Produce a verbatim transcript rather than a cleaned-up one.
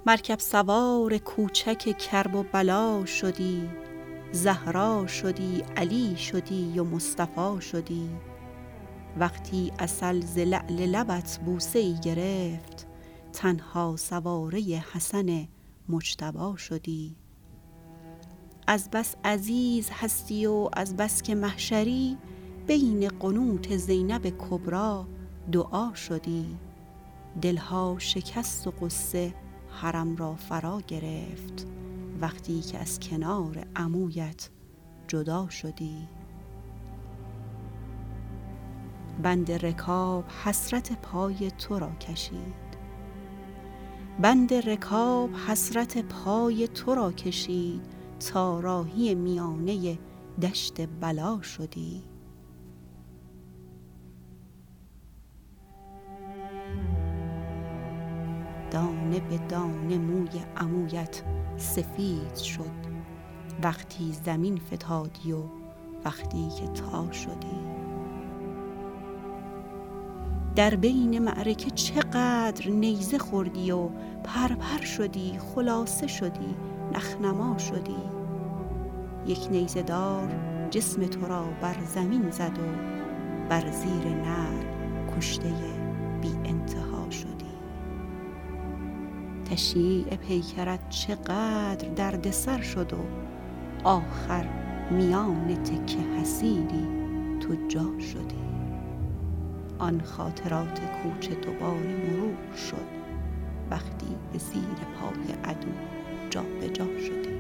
مرکب سوار کوچک کرب و بلا شدی، زهرا شدی، علی شدی و مصطفی شدی. وقتی عسل ز لعل لبت بوسه ای گرفت، تنها سواره حسن مجتبی شدی. از بس عزیز هستی و از بس که محشری، بین قنوت زینب کبری دعا شدی. دلها شکست و غصه حرم را فرا گرفت، وقتی که از کنار عمویت جدا شدی. بند رکاب حسرت پای تو را کشید، بند رکاب حسرت پای تو را کشید، تا راهی میانه دشت بلا شدی. دانه به دانه موی عمویت سفید شد، وقتی زمین فتادی و وقتی که تا شدی. در بین معرکه چقدر نیزه خوردی و پرپر شدی، خلاصه شدی، نخنما شدی. یک نیزه دار جسم تو را بر زمین زد و بر زیر نعل کشته بی انتها شدی. تشییع پیکرت چقدر دردسر شد و آخر میان تکه حصیری تو جا شدی. آن خاطرات کوچه دوباره مرور شد، وقتی به زیر پای عدو جا به جا شدی.